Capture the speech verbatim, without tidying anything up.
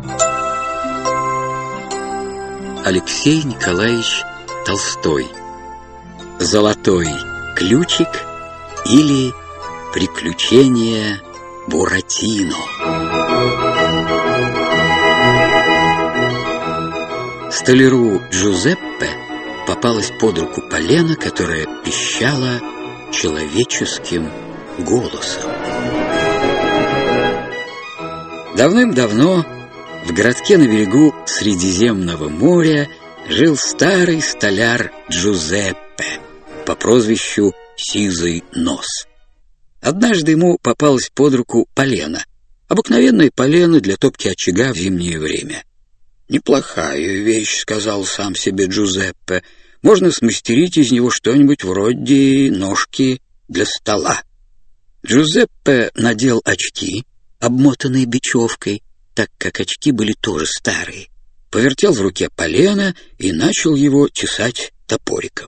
Алексей Николаевич Толстой. «Золотой ключик» или «Приключения Буратино». Столяру Джузеппе попалась под руку полена, которая пищала человеческим голосом. Давным-давно в городке на берегу Средиземного моря жил старый столяр Джузеппе по прозвищу Сизый нос. Однажды ему попалась под руку полено, обыкновенное полено для топки очага в зимнее время. «Неплохая вещь», — сказал сам себе Джузеппе. «Можно смастерить из него что-нибудь вроде ножки для стола». Джузеппе надел очки, обмотанные бечевкой, так как очки были тоже старые, повертел в руке полено и начал его тесать топориком.